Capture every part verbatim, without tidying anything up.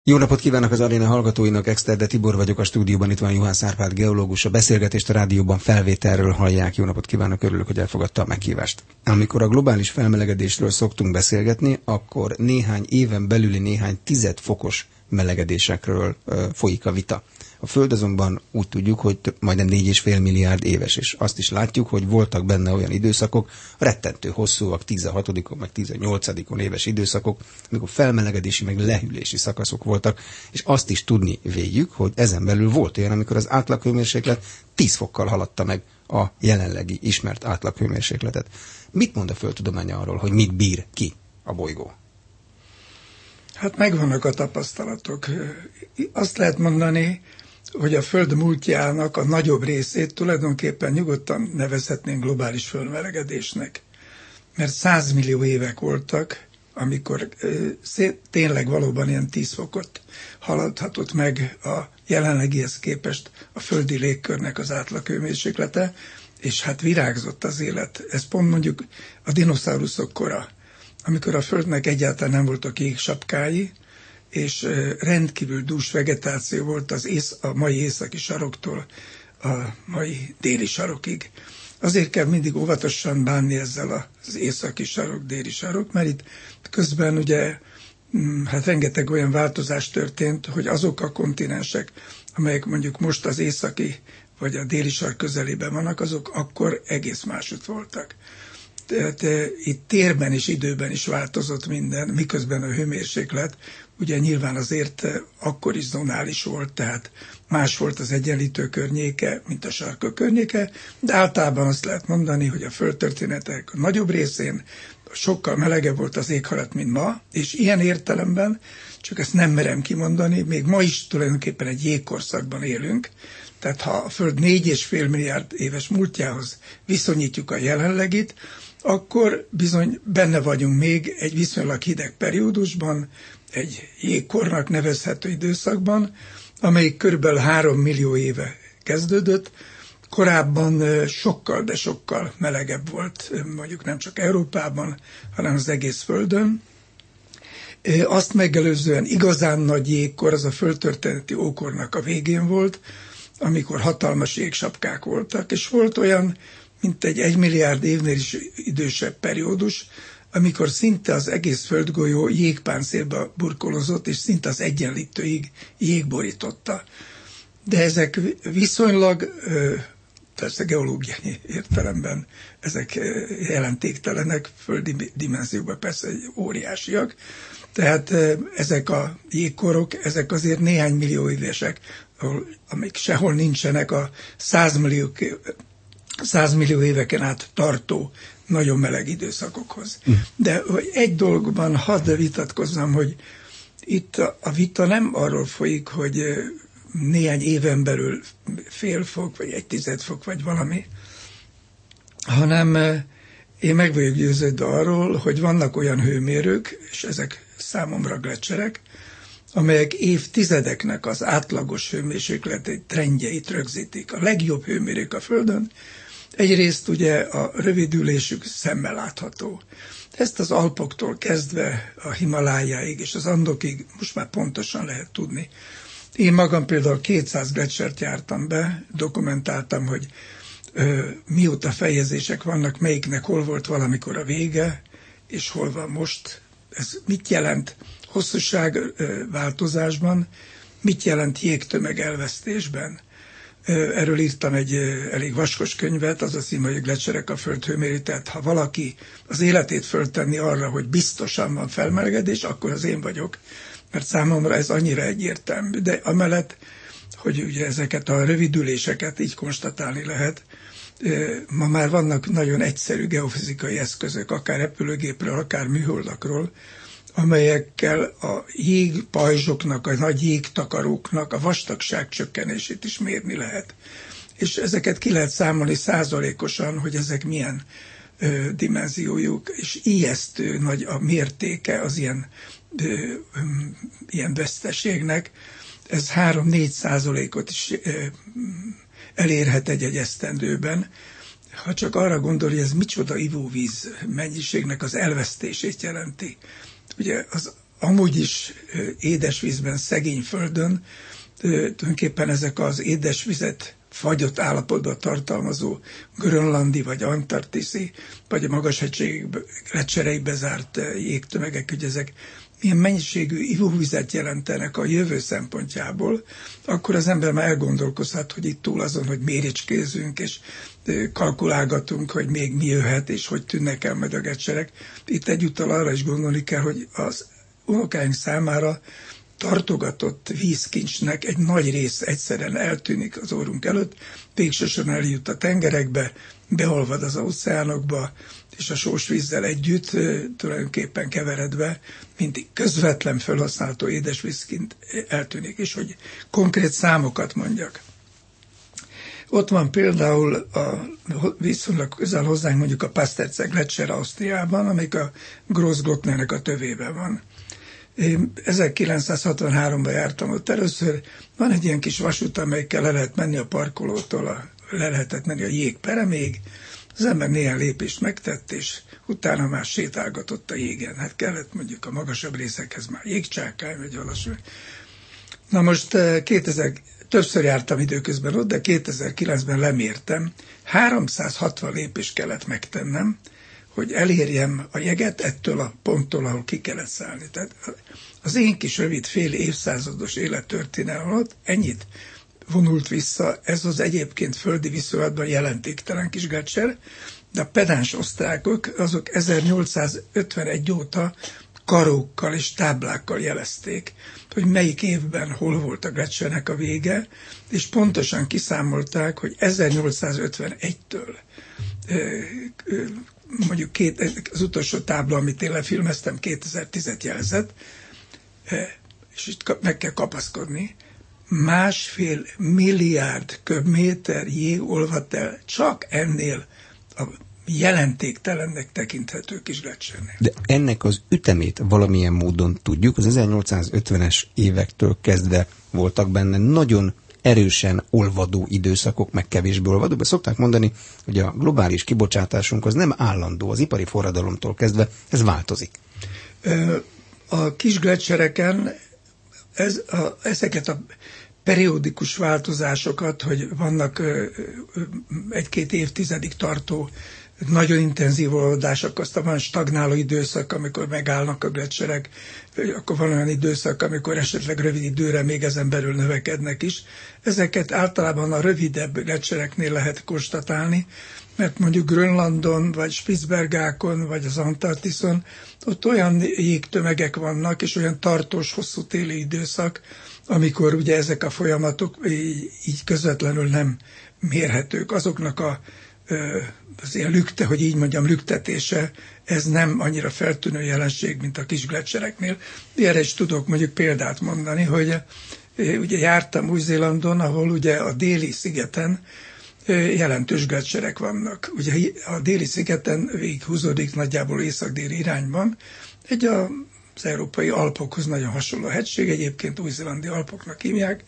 Jó napot kívánok az aréna hallgatóinak, Exterde Tibor vagyok a stúdióban, itt van Juhász Árpád geológus, a beszélgetést a rádióban felvételről hallják. Jó napot kívánok, örülök, hogy elfogadta a meghívást. Amikor a globális felmelegedésről szoktunk beszélgetni, akkor néhány éven belüli néhány tized fokos melegedésekről ö, folyik a vita. A Föld azonban úgy tudjuk, hogy majdnem négy és fél milliárd éves, és azt is látjuk, hogy voltak benne olyan időszakok, rettentő hosszúak, tizenhatodikon meg tizennyolcadikon éves időszakok, amikor felmelegedési meg lehűlési szakaszok voltak, és azt is tudni véljük, hogy ezen belül volt olyan, amikor az átlaghőmérséklet tíz fokkal haladta meg a jelenlegi ismert átlaghőmérsékletet. Mit mond a földtudomány arról, hogy mit bír ki a bolygó? Hát megvannak a tapasztalatok. Azt lehet mondani, hogy a Föld múltjának a nagyobb részét tulajdonképpen nyugodtan nevezhetnénk globális fölmelegedésnek. Mert százmillió évek voltak, amikor szé- tényleg valóban ilyen tíz fokot haladhatott meg a jelenlegihez képest a földi légkörnek az átlaghőmérséklete, és hát virágzott az élet. Ez pont mondjuk a dinoszauruszok kora, amikor a Földnek egyáltalán nem voltak jégsapkái, és rendkívül dús vegetáció volt az ész, a mai északi saroktól a mai déli sarokig. Azért kell mindig óvatosan bánni ezzel az északi sarok, déli sarok, mert itt közben ugye hát rengeteg olyan változás történt, hogy azok a kontinensek, amelyek mondjuk most az északi vagy a déli sark közelében vannak, azok akkor egész másút voltak. Tehát itt térben és időben is változott minden, miközben a hőmérséklet ugye nyilván azért akkor is zonális volt, tehát más volt az egyenlítő környéke, mint a sarkok környéke, de általában azt lehet mondani, hogy a földtörténetek nagyobb részén sokkal melegebb volt az éghajlat, mint ma, és ilyen értelemben, csak ezt nem merem kimondani, még ma is tulajdonképpen egy jégkorszakban élünk, tehát ha a Föld négy és fél milliárd éves múltjához viszonyítjuk a jelenlegit, akkor bizony benne vagyunk még egy viszonylag hideg periódusban, egy jégkornak nevezhető időszakban, amelyik körülbelül három millió éve kezdődött. Korábban sokkal, de sokkal melegebb volt, mondjuk nem csak Európában, hanem az egész Földön. Azt megelőzően igazán nagy jégkor, az a földtörténeti ókornak a végén volt, amikor hatalmas jégsapkák voltak, és volt olyan, mint egy egymilliárd évnél is idősebb periódus, amikor szinte az egész földgolyó jégpáncélba burkolozott, és szinte az egyenlítőig jég borította. De ezek viszonylag, persze geológiai értelemben, ezek jelentéktelenek, földi dimenzióban persze óriásiak, tehát ezek a jégkorok, ezek azért néhány millió évesek, amik sehol nincsenek a százmillió százmillió éveken át tartó nagyon meleg időszakokhoz. De egy dologban hadd vitatkozzam, hogy itt a vita nem arról folyik, hogy néhány éven belül fél fok, vagy egy tized fok, vagy valami, hanem én meg vagyok győződve arról, hogy vannak olyan hőmérők, és ezek számomra gleccserek, amelyek évtizedeknek az átlagos hőmérsékleti trendjeit rögzítik. A legjobb hőmérők a Földön, egyrészt ugye a rövidülésük szemmel látható. Ezt az Alpoktól kezdve a Himalájáig és az Andokig most már pontosan lehet tudni. Én magam például kétszáz gletschert jártam be, dokumentáltam, hogy ö, mióta fejezések vannak, melyiknek hol volt valamikor a vége, és hol van most. Ez mit jelent hosszúság ö, változásban, mit jelent jégtömeg elvesztésben. Erről írtam egy elég vaskos könyvet, az a cím, hogy Gleccserek a Föld hőmérő, tehát ha valaki az életét föltenni arra, hogy biztosan van felmelegedés, akkor az én vagyok, mert számomra ez annyira egyértelmű. De amellett, hogy ugye ezeket a rövidüléseket így konstatálni lehet, ma már vannak nagyon egyszerű geofizikai eszközök, akár repülőgépről, akár műholdakról, amelyekkel a jégpajzsoknak, a nagy jégtakaróknak a vastagság csökkenését is mérni lehet. És ezeket ki lehet számolni százalékosan, hogy ezek milyen ö, dimenziójuk, és ijesztő nagy a mértéke az ilyen, ö, ö, ilyen veszteségnek. Ez három-négy százalékot is ö, elérhet egy-egy esztendőben. Ha csak arra gondol, hogy ez micsoda ivóvíz mennyiségnek az elvesztését jelenti. Ugye az amúgy is édesvízben, szegény földön tulajdonképpen ezek az édesvizet fagyott állapotban tartalmazó grönlandi, vagy antarktiszi, vagy a magashegységek lecsereibe zárt jégtömegek, hogy ezek milyen mennyiségű ivóvizet jelentenek a jövő szempontjából, akkor az ember már elgondolkozhat, hogy itt túl azon, hogy méricskézünk, és kalkulálgatunk, hogy még mi jöhet, és hogy tűnnek el majd a gletserek. Itt egyúttal arra is gondolni kell, hogy az unokáink számára tartogatott vízkincsnek egy nagy része egyszerűen eltűnik az orrunk előtt, végsősorban eljut a tengerekbe, beolvad az óceánokba, és a sós vízzel együtt tulajdonképpen keveredve, mint közvetlen felhasználható édesvízként eltűnik, és hogy konkrét számokat mondjak. Ott van például a viszonylag közel hozzánk mondjuk a Pasterze Gletscher Ausztriában, amelyik a Grossglocknernek a tövében van. Én ezerkilencszázhatvanháromban jártam ott először, van egy ilyen kis vasút, amelyikkel le lehet menni a parkolótól, a, le lehetett menni a jégperemig, az ember néhány lépést megtett, és utána már sétálgatott a jégen. Hát kellett mondjuk a magasabb részekhez már jégcsákány, vagy valami. Na most kétezer, többször jártam időközben ott, de kétezer-kilencben lemértem, háromszázhatvan lépést kellett megtennem, hogy elérjem a jeget ettől a ponttól, ahol ki kellett szállni. Tehát az én kis rövid fél évszázados élettörténelem alatt ennyit vonult vissza, ez az egyébként földi viszonylatban jelentéktelen kis gletscher, de a pedáns osztrákok azok ezernyolcszázötvenegy óta karókkal és táblákkal jelezték, hogy melyik évben hol volt a gletschernek a vége, és pontosan kiszámolták, hogy ezernyolcszázötvenegytől mondjuk két, az utolsó tábla, amit én lefilmeztem, kétezer-tízet jelzett, és itt meg kell kapaszkodni, másfél milliárd köbméter jég olvadt el csak ennél a jelentéktelennek tekinthető kis gletszernél. De ennek az ütemét valamilyen módon tudjuk, az ezernyolcszázötvenes évektől kezdve voltak benne nagyon erősen olvadó időszakok, meg kevésbé olvadó, de szokták mondani, hogy a globális kibocsátásunk az nem állandó, az ipari forradalomtól kezdve ez változik. A kis gletszereken ez, a, ezeket a periódikus változásokat, hogy vannak egy-két évtizedig tartó nagyon intenzív olvadások, aztán van stagnáló időszak, amikor megállnak a gletszerek, akkor van olyan időszak, amikor esetleg rövid időre még ezen belül növekednek is. Ezeket általában a rövidebb gletszereknél lehet konstatálni, mert mondjuk Grönlandon, vagy Spitzbergákon, vagy az Antarktiszon, ott olyan jégtömegek vannak, és olyan tartós, hosszú téli időszak, amikor ugye ezek a folyamatok így, így közvetlenül nem mérhetők. Azoknak a az ilyen lükte, hogy így mondjam, lüktetése, ez nem annyira feltűnő jelenség, mint a kis gletszereknél. Erre is tudok mondjuk példát mondani, hogy ugye jártam Új-Zélandon, ahol ugye a déli szigeten jelentős gletszerek vannak. Ugye a déli szigeten végighúzódik nagyjából észak-déli irányban egy az európai Alpokhoz nagyon hasonló hegység, egyébként új-zélandi Alpoknak hívják,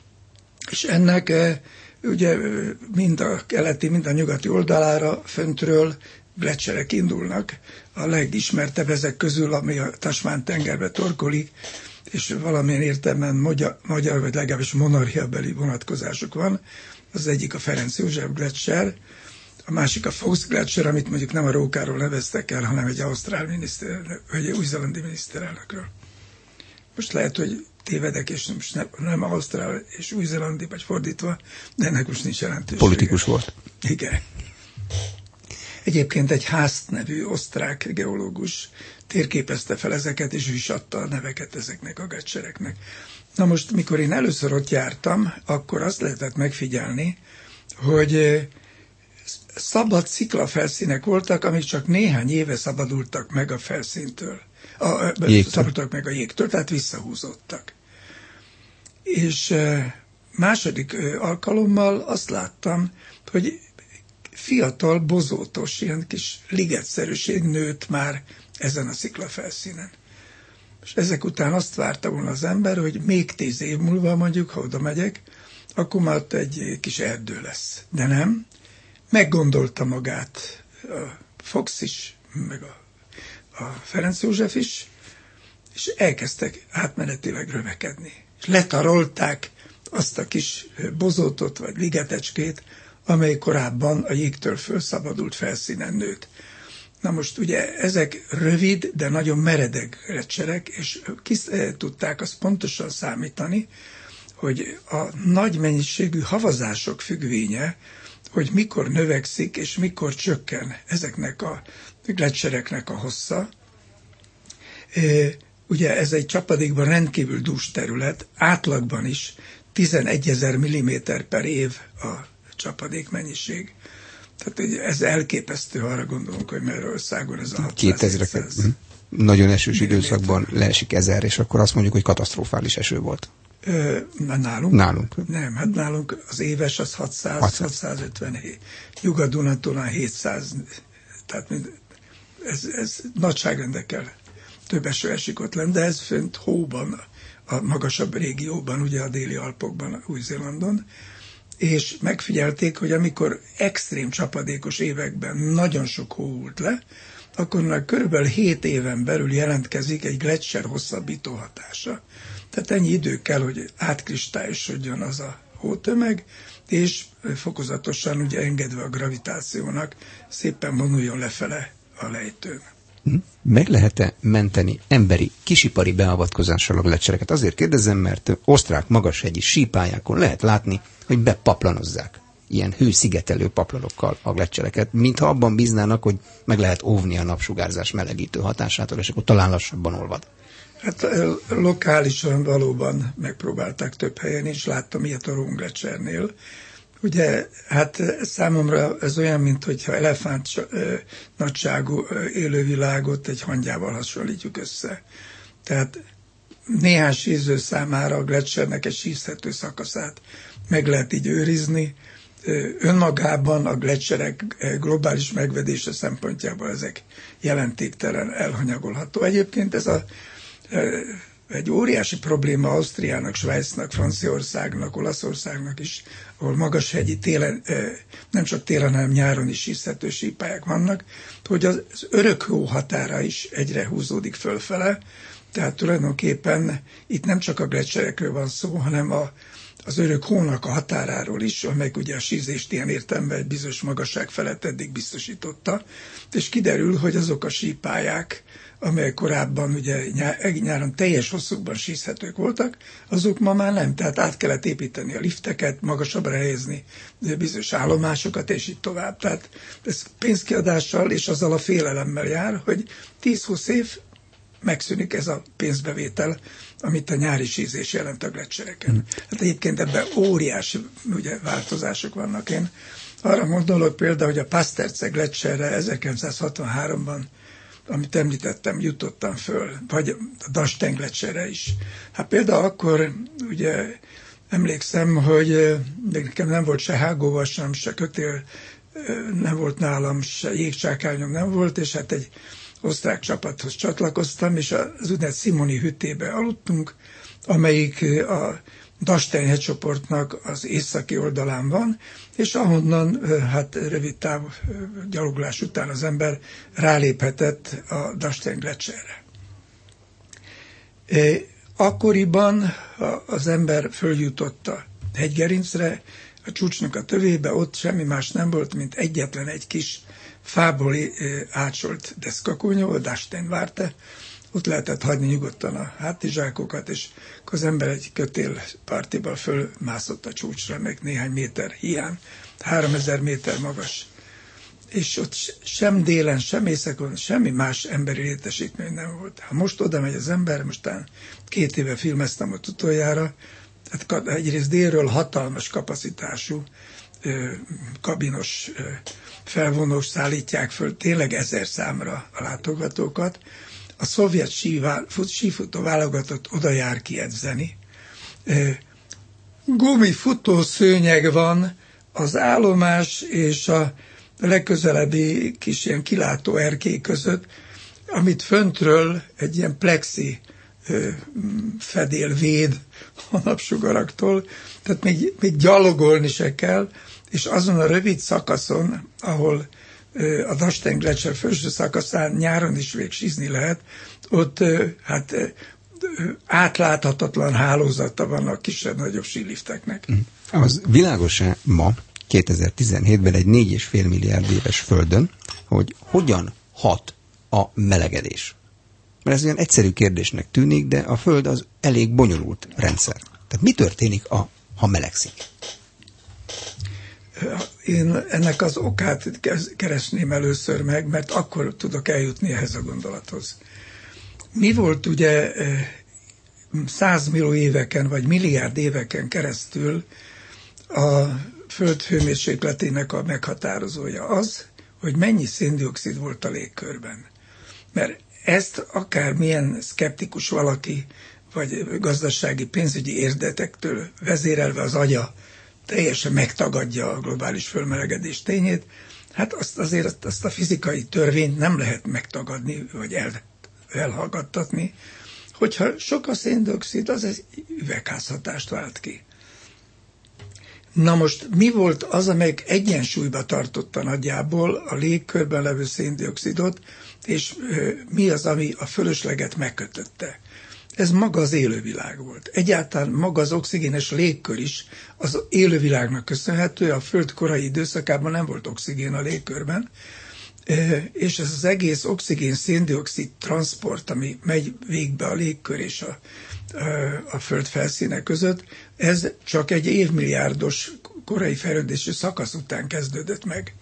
és ennek ugye mind a keleti, mind a nyugati oldalára föntről gletszerek indulnak. A legismertebb ezek közül, ami a Tasman-tengerbe torkolik, és valamilyen értelemben magyar, magyar vagy legalábbis monarchiabeli vonatkozásuk van. Az egyik a Ferenc József gletszer, a másik a Fox gletszer, amit mondjuk nem a rókáról neveztek el, hanem egy ausztrál miniszter, vagy egy új-zélandi miniszterelnökről. Most lehet, hogy tévedek, és most nem, nem ausztrál és új-zélandi, vagy fordítva, de ennek most nincs jelentősége. Politikus volt. Igen. Egyébként egy Haast nevű osztrák geológus térképezte fel ezeket, és ő is adta a neveket ezeknek a gletszereknek. Na most, mikor én először ott jártam, akkor azt lehetett megfigyelni, hogy szabad sziklafelszínek voltak, amik csak néhány éve szabadultak meg a felszíntől. A, szabadultak meg a jégtől, tehát visszahúzódtak. És második alkalommal azt láttam, hogy fiatal, bozótos, ilyen kis ligetszerűség nőtt már ezen a sziklafelszínen. És ezek után azt várta volna az ember, hogy még tíz év múlva mondjuk, ha oda megyek, akkor már egy kis erdő lesz. De nem. Meggondolta magát a Fox is, meg a, a Ferenc József is, és elkezdtek átmenetileg rövekedni. És letarolták azt a kis bozótot vagy ligetecskét, amely korábban a jégtől fölszabadult felszínen nőtt. Na most ugye ezek rövid, de nagyon meredek gleccserek, és ki tudták azt pontosan számítani, hogy a nagy mennyiségű havazások függvénye, hogy mikor növekszik és mikor csökken ezeknek a gleccsereknek a hossza. Ugye ez egy csapadékban rendkívül dús terület, átlagban is tizenegyezer milliméter per év a csapadék mennyiség. Tehát ez elképesztő, ha arra gondolunk, hogy Magyarországon ez a kétezreket nagyon esős időszakban leesik ezer, és akkor azt mondjuk, hogy katasztrofális eső volt. Ö, nálunk? Nálunk. Nem, hát nálunk az éves az hatszáz hatszázötvenhét. Nyugat-Dunántúlán hétszáz. Tehát ez, ez nagyságrendekkel több eső esik ott lenne, de ez fönt hóban, a magasabb régióban, ugye a déli Alpokban, Új-Zélandon, és megfigyelték, hogy amikor extrém csapadékos években nagyon sok hó hult le, akkor már körülbelül hét éven belül jelentkezik egy gleccser hosszabbító hatása. Tehát ennyi idő kell, hogy átkristályosodjon az a hótömeg, és fokozatosan ugye engedve a gravitációnak szépen vonuljon lefele a lejtőn. Meg lehet-e menteni emberi kisipari beavatkozással a gleccsereket? Azért kérdezem, mert osztrák magashegyi sípályákon lehet látni, hogy bepaplanozzák ilyen hőszigetelő paplanokkal a gleccsereket, mintha abban bíznának, hogy meg lehet óvni a napsugárzás melegítő hatásától, és akkor talán lassabban olvad. Hát lokálisan valóban megpróbálták több helyen is, láttam ilyet a Rhône-gleccsernél. Ugye, hát számomra ez olyan, mintha elefánt nagyságú élővilágot egy hangyával hasonlítjuk össze. Tehát néhány síző számára a gleccsernek egy sízhető szakaszát meg lehet így őrizni. Önmagában a gleccserek globális megvedése szempontjából ezek jelentéktelen elhanyagolható. Egyébként ez a egy óriási probléma Ausztriának, Svájcnak, Franciaországnak, Olaszországnak is, ahol magashegyi télen, nem csak télen, hanem nyáron is sízhető sípályák vannak, hogy az örök hó határa is egyre húzódik fölfele, tehát tulajdonképpen itt nem csak a gleccserekről van szó, hanem a, az örök hónak a határáról is, amely ugye a sízést ilyen értelemben egy bizonyos magasság felett eddig biztosította, és kiderül, hogy azok a sípályák, amelyek korábban ugye nyáron teljes hosszúkban sízhetők voltak, azok ma már nem. Tehát át kellett építeni a lifteket, magasabbra helyezni bizonyos állomásokat, és így tovább. Tehát ez pénzkiadással és azzal a félelemmel jár, hogy tíz-húsz év megszűnik ez a pénzbevétel, amit a nyári sízés jelent a gleccsereken. Hát egyébként ebben óriási ugye, változások vannak. Én arra gondolok például, hogy a Pasterze gleccserre ezerkilencszázhatvanháromban, amit említettem, jutottam föl, vagy a Dasten gleccserre is. Hát például akkor ugye emlékszem, hogy nekem nem volt se hágóvasam, se kötél, nem volt nálam, se jégcsákányom nem volt, és hát egy osztrák csapathoz csatlakoztam, és az úgynevezett Simoni hüttébe aludtunk, amelyik a Dasten hegycsoportnak az északi oldalán van, és ahonnan hát rövid táv gyaloglás után az ember ráléphetett a Dasten gleccserre. Akkoriban az ember följutott a hegygerincre, a csúcsnak a tövébe, ott semmi más nem volt, mint egyetlen egy kis fából átsolt deszkakúnyó, a Dasten várte, ott lehetett hagyni nyugodtan a hátizsákokat, és az ember egy kötélpartival fölmászott a csúcsra, meg néhány méter hiány, háromezer méter magas. És ott sem délen, sem északon, semmi más emberi létesítmény nem volt. Ha most oda megy az ember, mostán két éve filmeztem ott utoljára, tehát egyrészt délről hatalmas kapacitású kabinos felvonós szállítják föl tényleg ezer számra a látogatókat. A szovjet sífutó válogatott oda jár kiedzeni. Gumifutó szőnyeg van az állomás és a legközelebbi kis ilyen kilátó erkély között, amit föntről egy ilyen plexi fedél véd a napsugaraktól, tehát még, még gyalogolni se kell, és azon a rövid szakaszon, ahol a Dasten-gleccser felső szakaszán nyáron is még sízni lehet, ott hát átláthatatlan hálózata van a kisebb-nagyobb sílifteknek. Az világos-e ma, kétezer-tizenhétben egy négy és fél milliárd éves Földön, hogy hogyan hat a melegedés? Mert ez olyan egyszerű kérdésnek tűnik, de a Föld az elég bonyolult rendszer. Tehát mi történik, a, ha melegszik? Én ennek az okát keresném először meg, mert akkor tudok eljutni ehhez a gondolathoz. Mi volt ugye százmillió éveken, vagy milliárd éveken keresztül a Föld hőmérsékletének a meghatározója? Az, hogy mennyi szén-dioxid volt a légkörben. Mert ezt akármilyen szkeptikus valaki, vagy gazdasági, pénzügyi érdekektől vezérelve az agya teljesen megtagadja a globális fölmelegedés tényét, hát azt azért azt a fizikai törvényt nem lehet megtagadni, vagy el, elhallgattatni, hogyha sok a szén-dioxid, az egy üvegházhatást vált ki. Na most mi volt az, amelyik egyensúlyba tartotta nagyjából a légkörben levő szén-dioxidot, és mi az, ami a fölösleget megkötötte? Ez maga az élővilág volt. Egyáltalán maga az oxigénes légkör is az élővilágnak köszönhető, a Föld korai időszakában nem volt oxigén a légkörben, és ez az egész oxigén-szén-dioxid transport, ami megy végbe a légkör és a, a Föld felszíne között, ez csak egy évmilliárdos korai fejlődési szakasz után kezdődött meg.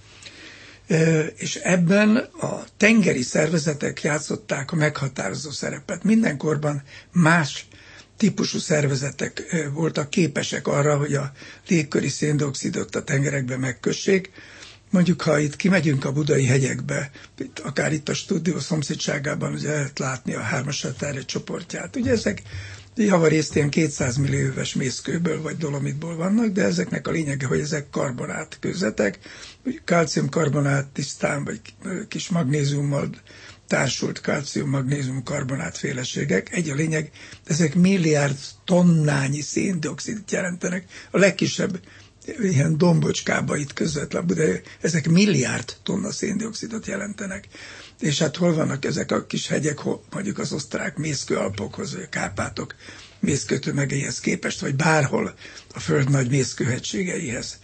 És ebben a tengeri szervezetek játszották a meghatározó szerepet. Mindenkorban más típusú szervezetek voltak képesek arra, hogy a légköri szén-dioxidot a tengerekbe megkössék. Mondjuk, ha itt kimegyünk a budai hegyekbe, akár itt a stúdió szomszédságában, ugye lehet látni a hármas határja csoportját. Ugye ezek javarészt ilyen kétszáz millió éves mészkőből vagy dolomitból vannak, de ezeknek a lényege, hogy ezek karbonát kőzetek, kalciumkarbonát tisztán, vagy kis magnéziummal társult kalcium-magnézium-karbonát féleségek. Egy a lényeg, ezek milliárd tonnányi szén-dioxidot jelentenek. A legkisebb ilyen dombocskába itt közvetlen, de ezek milliárd tonna szén-dioxidot jelentenek. És hát hol vannak ezek a kis hegyek, mondjuk az osztrák mészkőalpokhoz, vagy a Kárpátok mészkőtömegeihez képest, vagy bárhol a Föld nagy mészkőhegységeihez.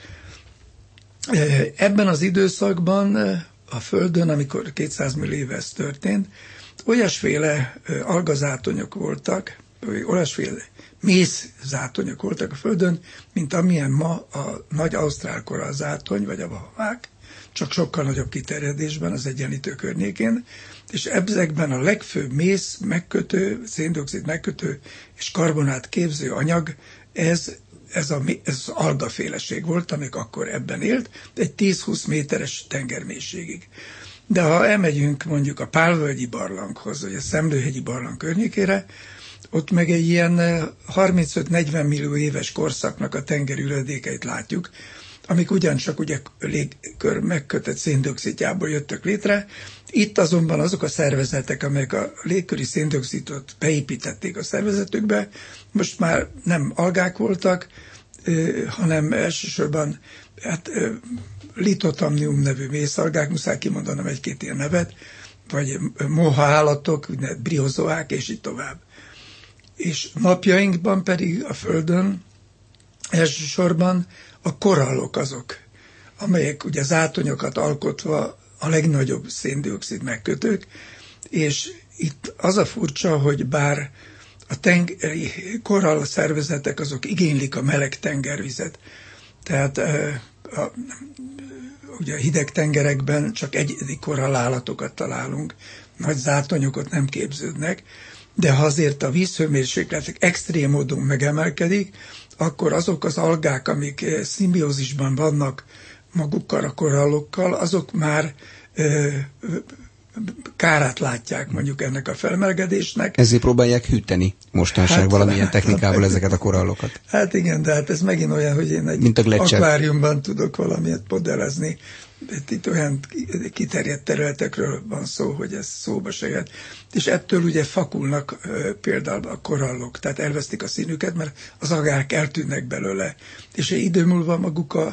Ebben az időszakban a Földön, amikor kétszáz millió éve ez történt, olyasféle algazátonyok voltak, olyasféle mészzátonyok voltak a Földön, mint amilyen ma a nagy ausztrál korallzátony, vagy a vahák, csak sokkal nagyobb kiterjedésben az Egyenlítő környékén, és ezekben a legfőbb mész megkötő, szén-dioxid megkötő és karbonát képző anyag, ez, ez, a, ez az algaféleség volt, amik akkor ebben élt, egy tíz-húsz méteres tengermélységig. De ha elmegyünk mondjuk a Pálvölgyi barlanghoz, vagy a Szemlőhegyi barlang környékére, ott meg egy ilyen harmincöt-negyven millió éves korszaknak a tengerüledékeit látjuk, amik ugyancsak ugye légkör megkötött szén-dioxidjából jöttek létre. Itt azonban azok a szervezetek, amelyek a légköri szén-dioxidot beépítették a szervezetükbe, most már nem algák voltak, hanem elsősorban hát, litotamnium nevű mészalgák, muszáj kimondanom egy-két ilyen nevet, vagy moha állatok, briozoák, és így tovább. És napjainkban pedig a Földön elsősorban a korallok azok, amelyek ugye zátonyokat alkotva a legnagyobb szén-dioxid megkötők, és itt az a furcsa, hogy bár a tengeri korall szervezetek azok igénylik a meleg tengervizet, tehát a, ugye a hideg tengerekben csak egyedi korallállatokat találunk, nagy zátonyokat nem képződnek, de ha azért a vízhőmérsékletek extrém módon megemelkedik, akkor azok az algák, amik szimbiózisban vannak magukkal, a korallokkal, azok már ö, kárát látják mondjuk ennek a felmelegedésnek. Ezért próbálják hűteni mostanság hát, valamilyen technikával hát, ezeket a korallokat. Hát igen, de hát ez megint olyan, hogy én egy akváriumban tudok valamit modellezni. Itt olyan kiterjedt területekről van szó, hogy ez szóba se jött. És ettől ugye fakulnak például a korallok, tehát elvesztik a színüket, mert az agák eltűnnek belőle. És egy idő múlva maguk a,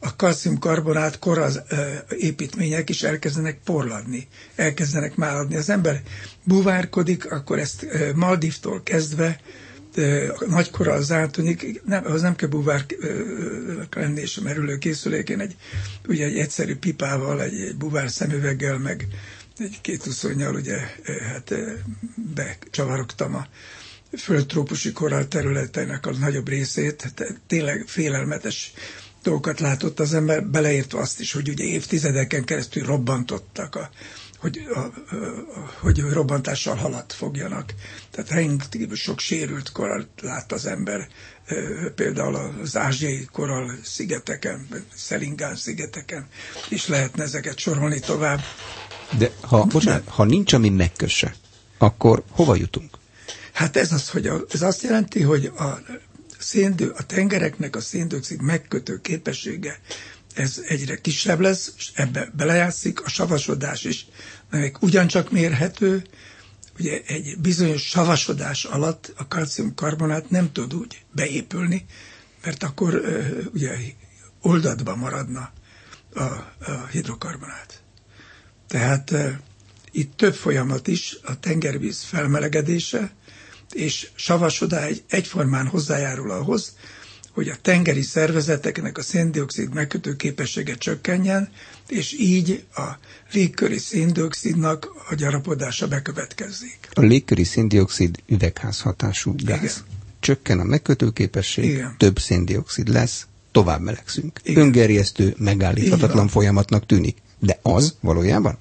a kalciumkarbonát koraz építmények is elkezdenek porladni, elkezdenek máladni. Az ember búvárkodik, akkor ezt Maldivtól kezdve nagy korral zártonik, nem, az nem kell búvár lenni és a merülő készülékén, egy, ugye egy egyszerű pipával, egy, egy búvár szemüveggel, meg egy két uszonnyal ugye hát becsavarogtam a földtrópusi korall területeinek a nagyobb részét, tényleg félelmetes dolgokat látott az ember, beleértve azt is, hogy ugye évtizedeken keresztül robbantottak, a, hogy, a, a, hogy robbantással halat fogjanak. Tehát rengeteg sok sérült korall lát az ember, például az ázsiai korall szigeteken, Szelingán szigeteken, és lehetne ezeket sorolni tovább. De ha, bocsánat, ha nincs, ami megkösse, akkor hova jutunk? Hát ez az, hogy a, ez azt jelenti, hogy a, széndő, a tengereknek a széndioxid megkötő képessége ez egyre kisebb lesz, és ebbe belejátszik a savasodás is, meg ugyancsak mérhető, ugye egy bizonyos savasodás alatt a kalciumkarbonát nem tud úgy beépülni, mert akkor ugye oldatban maradna a, a hidrokarbonát. Tehát uh, itt több folyamat is, a tengervíz felmelegedése és savasodás egy, egyformán hozzájárul ahhoz, hogy a tengeri szervezeteknek a széndioxid megkötő képessége csökkenjen, és így a légköri széndioxidnak a gyarapodása bekövetkezzék. A légköri széndioxid üvegházhatású gáz. Igen. Csökken a megkötő képesség, igen. Több széndioxid lesz, tovább melegszünk. Igen. Öngerjesztő, megállíthatatlan folyamatnak tűnik. De az valójában?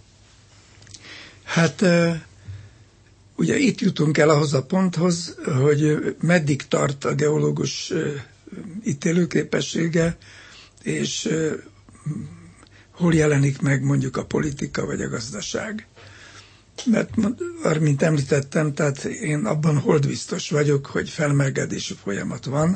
Hát ugye itt jutunk el ahhoz a ponthoz, hogy meddig tart a geológus ítélőképessége, és hol jelenik meg mondjuk a politika vagy a gazdaság. Mert, mint említettem, tehát én abban holdbiztos vagyok, hogy felmelegedési folyamat van,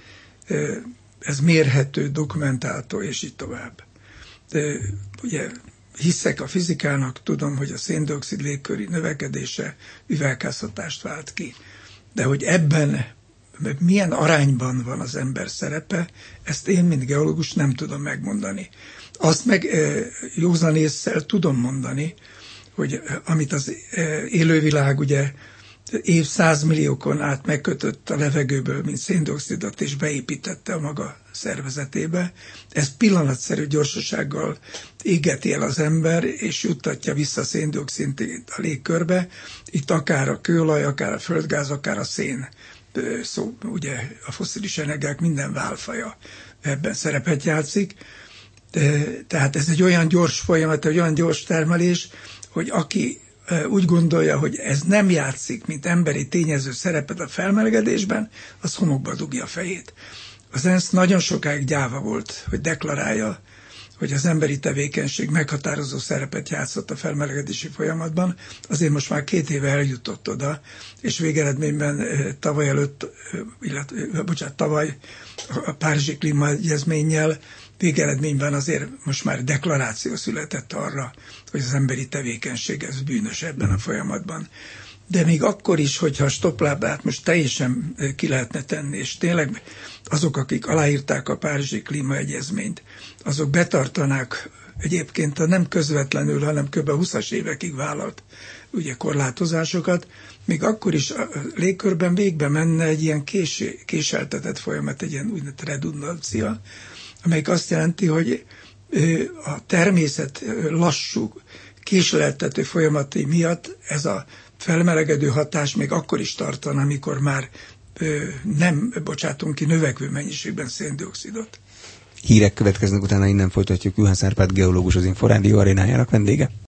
ez mérhető, dokumentálható, és így tovább. De ugye hiszek a fizikának, tudom, hogy a széndioxid légköri növekedése üvegházhatást vált ki. De hogy ebben milyen arányban van az ember szerepe, ezt én, mint geológus nem tudom megmondani. Azt meg józan ésszel tudom mondani, hogy amit az élővilág ugye évszázmilliókon át megkötött a levegőből, mint széndioxidot, és beépítette a maga szervezetébe, ez pillanatszerű gyorsasággal égeti el az ember, és juttatja vissza a széndioxidot a légkörbe. Itt akár a kőolaj, akár a földgáz, akár a szén, szó, ugye a fosszilis energiák minden válfaja ebben szerepet játszik. De, tehát ez egy olyan gyors folyamat, egy olyan gyors termelés, hogy aki úgy gondolja, hogy ez nem játszik, mint emberi tényező szerepet a felmelegedésben, az homokba dugja a fejét. Az ENSZ nagyon sokáig gyáva volt, hogy deklarálja, hogy az emberi tevékenység meghatározó szerepet játszott a felmelegedési folyamatban, azért most már két éve eljutott oda, és végeredményben tavaly előtt, illetve, bocsánat, tavaly a Párizsi Klímaegyezménnyel végeredményben azért most már deklaráció született arra, hogy az emberi tevékenység ez bűnös ebben a folyamatban. De még akkor is, hogyha a stopplábát most teljesen ki lehetne tenni, és tényleg azok, akik aláírták a Párizsi Klímaegyezményt, azok betartanák egyébként a nem közvetlenül, hanem kb. húszas évekig vállalt ugye, korlátozásokat, még akkor is a légkörben végbe menne egy ilyen kés, késeltetett folyamat, egy ilyen úgynevezett redundancia, amelyik azt jelenti, hogy a természet lassú, késleltető folyamatai miatt ez a felmelegedő hatás még akkor is tartana, amikor már nem bocsátunk ki növekvő mennyiségben széndioxidot. Hírek következnek, utána innen folytatjuk. Juhász Árpád geológus, az Inforádió arénájának vendége.